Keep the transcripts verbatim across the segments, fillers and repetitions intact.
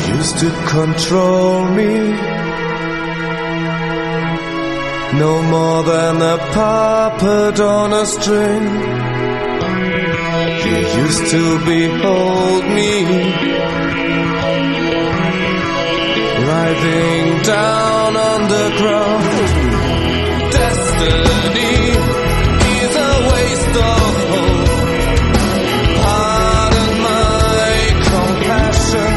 used to control me, no more than a puppet on a string. You used to behold me, writhing down on the ground. Destiny is a waste of hope. Pardon my compassion.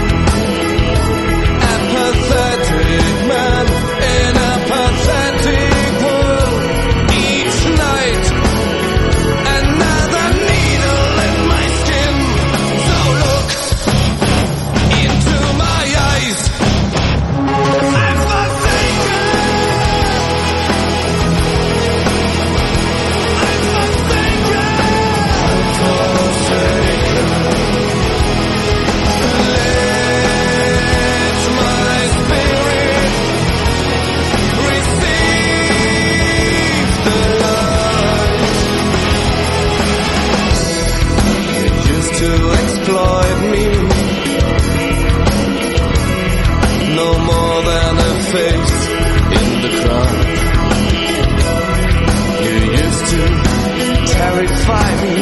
Apathetic man in a pathetic world. Each night another needle in my skin. So look into my eyes. I'm forsaken. To exploit me, no more than a face in the crowd. You used to terrify me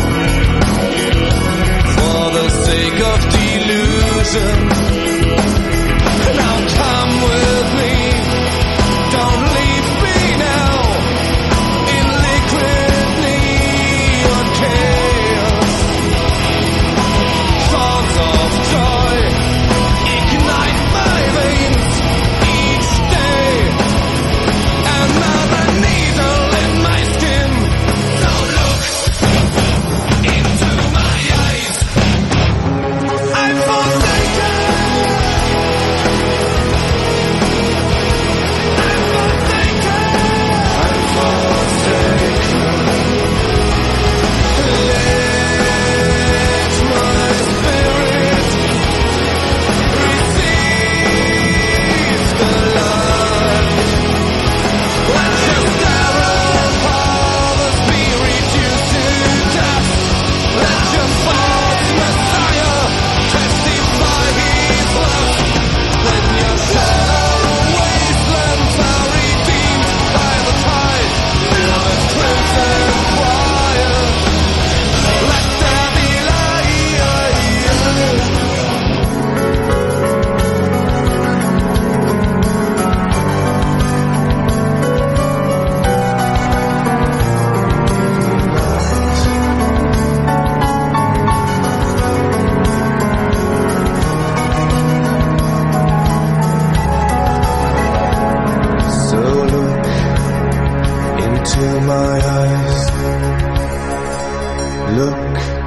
for the sake of delusion. Now come with me, don't leave me now in liquid neon chaos. Thoughts of joy ignite my veins each day. Another needle in my skin. So look into my eyes. I'm forsaken. I'm forsaken. I'm forsaken. Let my spirit receive the light. Let your sterile fathers be reduced to dust. Let your false Messiah testify his lust. Then your shallow wastelands are redeemed by the tide of a crimson choir. Let there be light. So look into my eyes. Look